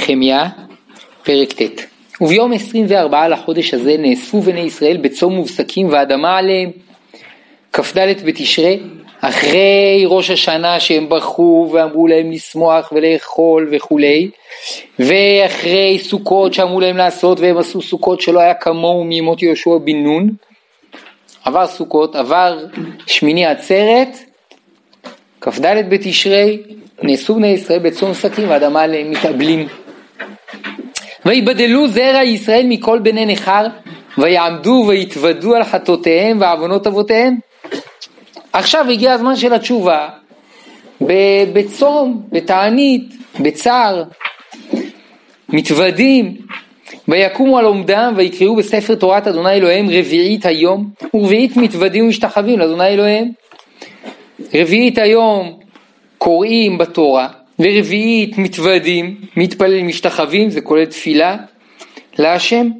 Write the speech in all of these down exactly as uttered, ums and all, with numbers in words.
נחמיה, פרק ט'. וביום עשרים וארבעה לחודש הזה נאספו בני ישראל בצום מובסקים ואדמה עליהם. כ"ד בתשרי, אחרי ראש השנה שהם ברחו ואמרו להם לשמוח ולאכול וכולי, ואחרי סוכות שאמרו להם לעשות והם עשו סוכות שלא היה כמוהו מימות יהושע בן נון, עבר סוכות, עבר שמיני עצרת, כ"ד בתשרי, נאספו בני ישראל בצום מובסקים ואדמה עליהם מתאבלים. ויבדלו זרע ישראל מכל בני נכר, ויעמדו ויתוודו על חטאותיהם ועוונות אבותיהם. עכשיו הגיע הזמן של התשובה, בצום, בתענית, בצער, מתוודים, ויקומו על עומדם ויקראו בספר תורת אדוני אלוהים רביעית היום, ורביעית מתוודים ומשתחווים לאדוני אלוהים. רביעית היום קוראים בתורה, ורביעית מתוודים, מתפלל משתחווים, זה כולל תפילה להשם.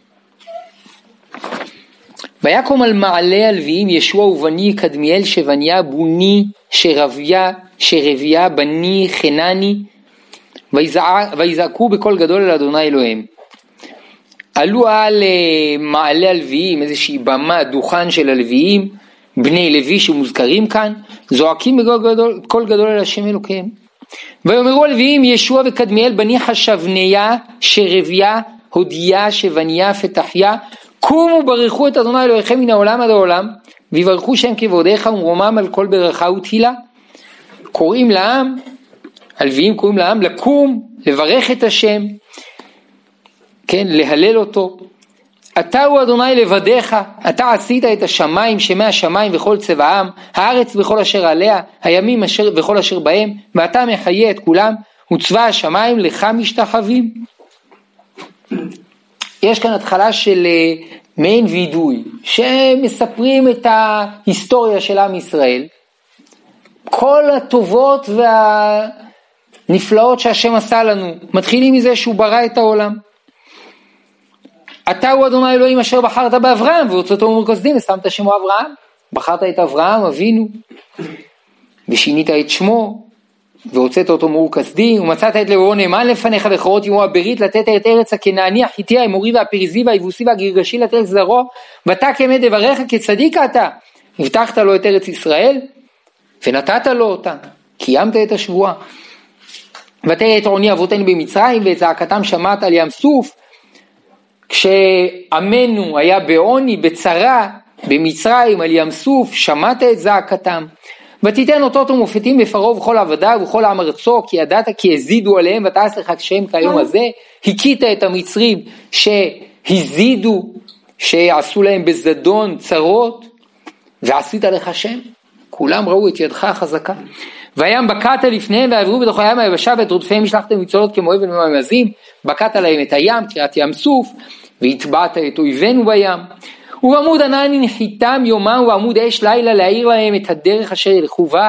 ויקום על מעלה הלוויים ישוע ובני קדמיאל שבניה בוני שרביה שרביה בני חנני, ויזעקו בקול גדול אל אדוני אלוהים. עלו על מעלה הלוויים, איזושהי במה, דוכן של הלוויים, בני לוי שמוזכרים כאן, זועקים בקול גדול, קול גדול אל השם אלוקיהם. ויאמרו הלוויים ישוע וקדמיאל בני חשבניה שרביה הודיה שבניה פתחיה, קומו ברכו את אדוני אלוהיכם מן העולם עד העולם, ויברכו שם כבודיך ומרומם על כל ברכה ותהילה. קוראים לעם, הלוויים קוראים לעם לקום, לברך את השם, כן, להלל אותו. אתה הוא אדוני לבדיך, אתה עשית את השמיים, שמי השמיים וכל צבעם, הארץ וכל אשר עליה, הימים אשר וכל אשר בהם, ואתה מחיה את כולם, וצבא השמיים לך משתחווים. יש כאן התחלה של מעין וידוי, שמספרים את ההיסטוריה של עם ישראל, כל הטובות והנפלאות שהשם עשה לנו, מתחילים מזה שהוא ברא את העולם. אתה הוא אדוני אלוהים אשר בחרת באברהם, והוצאתו ממרקסדים ושמת שמו אברהם. בחרת את אברהם אבינו, ושינית את שמו, והוצאת אותו ממרקסדים, ומצאת את לבבו נאמן לפניך וחרות עמו הברית, לתת את ארץ הכנעני, החיתי, האמורי והפריזי והיבוסי והגרגשי, לתת את זרעו, ואתה כמת דבריך כצדיק אתה, הבטחת לו את ארץ ישראל, ונתת לו אותה, קיימת את השבועה. ותראה את עוני אבותינו במצרים, ואת זעקתם שמעת על ים סוף, כשעמנו היה בעוני, בצרה, במצרים, על ים סוף, שמעת את זעקתם. ותיתן אותות ומופתים בפרעה ובכל עבדיו ובכל עם ארצו, כי ידעת כי הזידו עליהם, ותעש לך כשם כיום הזה. הכית את המצרים שהזידו, שעשו להם בזדון צרות, ועשית לך שם. כולם ראו את ידך החזקה. והים בקעת לפניהם, ועברו בתוך הים היבשה, ואת רודפיהם השלחתם מצולות כמו אבן וממזים, בקעת להם את הים, קריאת ים סוף, והטבעת את אויבינו בים. ובעמוד ענן נחיתם יומם, ובעמוד אש לילה להאיר להם את הדרך אשר ילכו בה.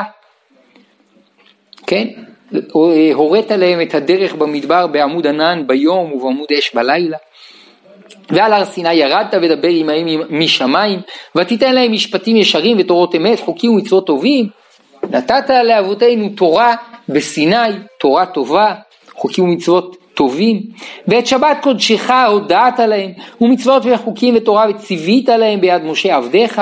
כן? הורית להם את הדרך במדבר בעמוד ענן ביום, ובעמוד אש בלילה. ועל הר סיני ירדת ודבר עמהם משמיים, ותיתן להם משפטים ישרים ותורות אמת, חוקים ומצוות טובים. נתת לאבותינו תורה בסיני, תורה טובה, חוקים ומצוות טובים, ואת שבת קודשך הודעת להם, ומצוות וחוקים ותורה וציווית להם ביד משה עבדיך.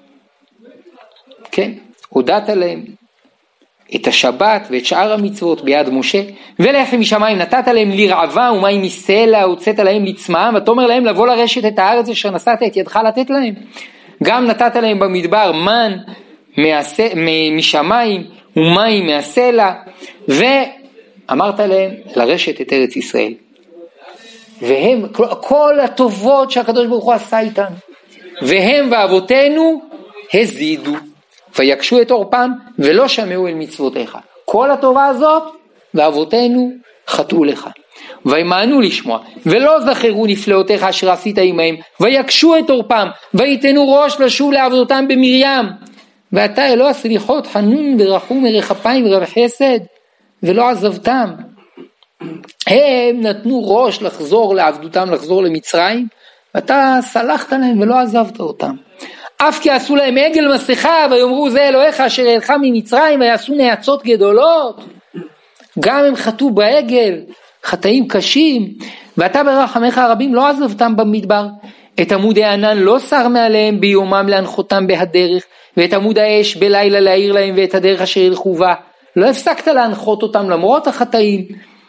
כן, הודעת להם את השבת ואת שאר המצוות ביד משה. ולחם משמיים נתת להם לרעבה ומים מסלע הוצאת להם לצמאם, ותאמר להם לבוא לרשת את הארץ אשר נשאת את ידך לתת להם. גם נתת להם במדבר מן משמיים ומים מהסלע, ואמרת להם לרשת את ארץ ישראל. והם, כל הטובות שהקדוש ברוך הוא עשה איתנו, והם ואבותינו הזידו ויקשו את עורפם ולא שמעו אל מצוותיך. כל הטובה הזאת ואבותינו חטאו לך, וימאנו לשמוע ולא זכרו נפלאותיך אשר עשית עמהם, ויקשו את עורפם ויתנו ראש לשוב לעבודתם במרים. ואתה אלוה סליחות חנון ורחום ורחפיים ורב חסד, ולא עזבתם. הם נתנו ראש לחזור לעבדותם, לחזור למצרים, ואתה סלחת להם ולא עזבת אותם. אף כי עשו להם עגל מסכה, ויאמרו זה אלוהיך אשר העלך ממצרים, ויעשו נאצות גדולות. גם הם חטאו בעגל, חטאים קשים, ואתה ברחמך הרבים לא עזבתם במדבר, את עמוד הענן לא שר מעליהם ביומם להנחותם בהדרך, ואת עמוד האש בלילה להעיר להם ואת הדרך אשר ילכו בה, לא הפסקת להנחות אותם למרות החטאים.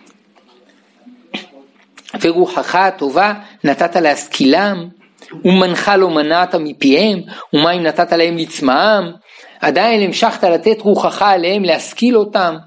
ורוחך הטובה נתת להשכילם, ומנחה לא מנעת מפיהם, ומים נתת להם לצמאם, עדיין המשכת לתת רוחך עליהם להשכיל אותם,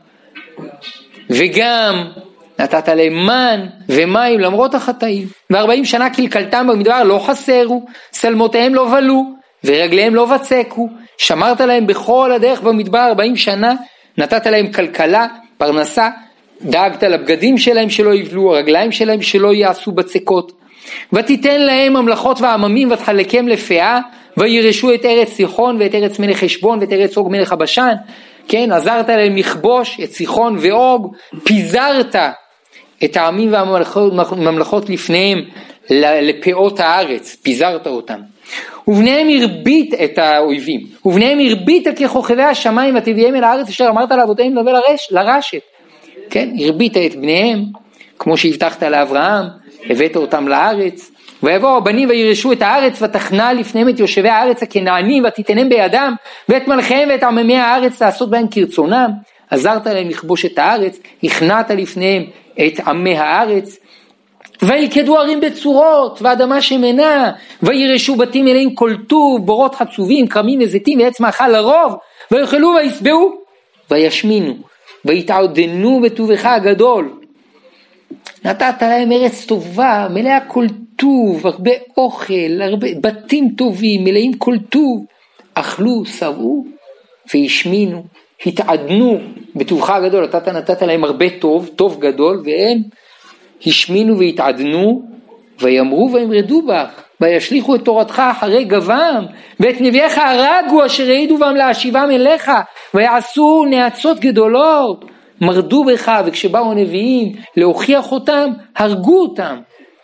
וגם נתת להם מן ומים למרות החטאים. וארבעים שנה קלקלתם במדבר לא חסרו, סלמותיהם לא בלו, ורגליהם לא בצקו, שמרת להם בכל הדרך במדבר ארבעים שנה, נתת להם כלכלה, פרנסה, דאגת לבגדים שלהם שלא יבלו, הרגליים שלהם שלא יעשו בצקות, ותיתן להם ממלכות ועממים ותחלקם לפאה, וירשו את ארץ סיחון ואת ארץ מלך חשבון ואת ארץ אוג מלך הבשן, כן, עזרת להם לכבוש את סיחון ואוג, פיזרת את העמים והממלכות לפניהם לפאות הארץ, פיזרת אותם. ובניהם הרבית את האויבים, ובניהם הרבית ככוכבי השמיים ותביאם אל הארץ אשר אמרת לאבותיהם לבוא לרש, לרשת. כן, הרבית את בניהם, כמו שהבטחת לאברהם, הבאת אותם לארץ, ויבואו הבנים וירשו את הארץ ותכנה לפניהם את יושבי הארץ הכנענים ותיתנם בידם, ואת מלכיהם ואת עממי הארץ לעשות בהם כרצונם, עזרת להם לכבוש את הארץ, הכנעת לפניהם את עמי הארץ, ויקדו ערים בצורות ואדמה שמנה, וירשו בתים מלאים כל טוב, בורות חצובים, כרמים וזיתים ועץ מאכל לרוב, ויאכלו וישבעו וישמינו ויתעודנו בטובך הגדול. נתת להם ארץ טובה, מלאה כל טוב, הרבה אוכל, הרבה בתים טובים, מלאים כל טוב, אכלו, שבעו וישמינו, התעדנו בטובך הגדול. אתה נתת להם הרבה טוב, טוב גדול, והם השמינו והתעדנו, ויאמרו וימרדו בך, וישליחו את תורתך אחרי גבם, ואת נביאיך הרגו אשר העידו בם להשיבם אליך, ויעשו נאצות גדולות, מרדו בך, וכשבאו נביאים להוכיח אותם, הרגו אותם.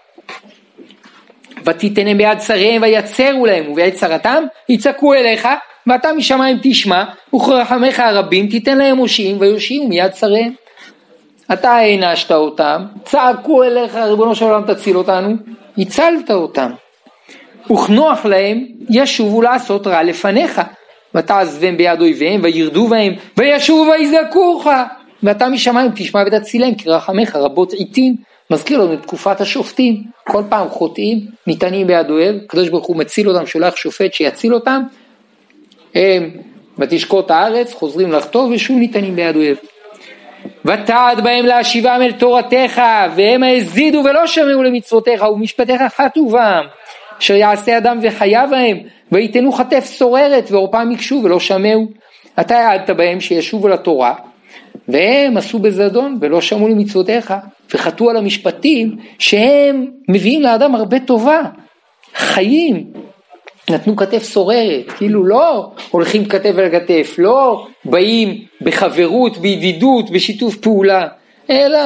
ותיתנם ביד שריהם ויצרו להם, וביד צרתם יצעקו אליך, ואתה משמיים תשמע, וכרחמך הרבים תיתן להם מושיעים ויושיעו מיד שריהם. אתה הענשת אותם, צעקו אליך, ריבונו של עולם תציל אותנו, הצלת אותם. וכנוח להם ישובו לעשות רע לפניך, ותעזבם ביד אויביהם וירדו בהם, וישובו ויזעקוך, ואתה משמיים תשמע ותצילם, כי רחמך רבות עיתים. מזכיר לנו את תקופת השופטים, כל פעם חוטאים, ניתנים ביד אויב, הקדוש ברוך הוא מציל אותם, שולח שופט שיציל אותם, הם ותשקוט הארץ, חוזרים לחטוא ושוב ניתנים ביד אויב. ותעד בהם להשיבם אל תורתך, והם הזידו ולא שמעו למצוותיך, ומשפטיך חטאו בם, אשר יעשה אדם וחיה בהם, ויתנו חטף סוררת, ועורפם יקשו ולא שמעו. אתה העדת בהם שישובו לתורה, והם עשו בזדון ולא שמעו למצוותיך, וחטאו על המשפטים שהם מביאים לאדם הרבה טובה, חיים, נתנו כתף סוררת, כאילו לא הולכים כתף אל כתף, לא באים בחברות, בידידות, בשיתוף פעולה, אלא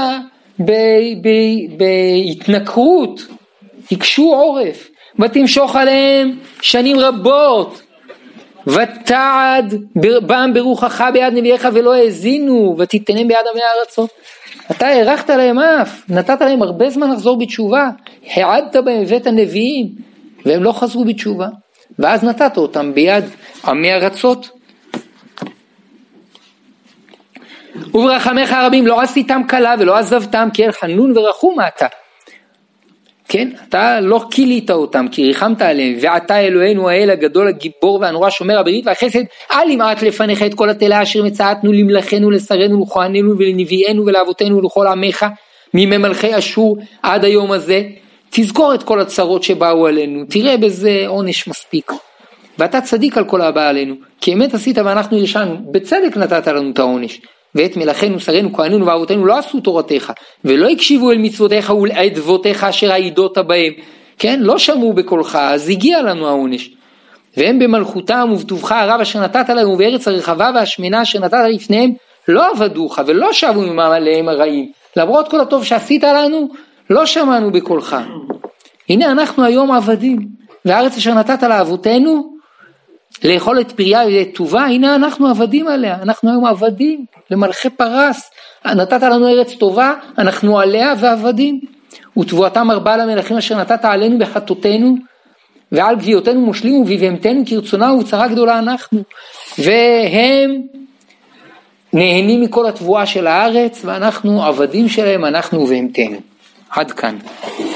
בהתנכרות, יקשו עורף, ותמשוך עליהם שנים רבות, ותעד בם ברוחך ביד נביאיך ולא האזינו, ותיתנם ביד עמי הארצות. אתה הערכת להם אף, נתת להם הרבה זמן לחזור בתשובה, העדת בהם בית הנביאים, והם לא חזרו בתשובה, ואז נתת אותם ביד עמי הארצות. וברחמך הרבים לא עשיתם קלה ולא עזבתם, כי אל חנון ורחום אתה. כן, אתה לא כילית אותם, כי ריחמת עליהם, ואתה אלוהינו האל הגדול הגיבור והנורא שומר הברית והחסד, אל ימעט לפניך את כל התלה אשר מצאתנו למלכנו לשרנו לכהנינו ולנביאנו ולאבותינו ולכל עמך מימי מלכי אשור עד היום הזה. תזכור את כל הצרות שבאו עלינו, תראה בזה עונש מספיק, ואתה צדיק על כל הבא עלינו, כי אמת עשית ואנחנו הרשענו, בצדק נתת לנו את העונש. ואת מלכנו שרנו כהנינו ואבותינו לא עשו תורתך, ולא הקשיבו אל מצוותיך ולאדבותיך אשר העידות בהם, כן, לא שמעו בקולך, אז הגיע לנו העונש. והם במלכותם ובטובך הרב אשר נתת לנו, בארץ הרחבה והשמנה אשר נתת לפניהם, לא עבדוך ולא שבו ממם עליהם הרעים, למרות כל הטוב שעשית לנו, לא שמענו בקולך. הנה אנחנו היום עבדים, והארץ אשר נתת לאבותינו, לאכול את פריה וטובה, הנה אנחנו עבדים עליה, אנחנו היום עבדים למלכי פרס, נתת לנו ארץ טובה, אנחנו עליה ועבדים, ותבואתם ארבעה למלכים אשר נתת עלינו בחטאותינו, ועל גביעותינו מושלים ובבהמתנו כרצונה ובצרה גדולה אנחנו, והם נהנים מכל התבואה של הארץ, ואנחנו עבדים שלהם, אנחנו ובהמתנו. עד כאן.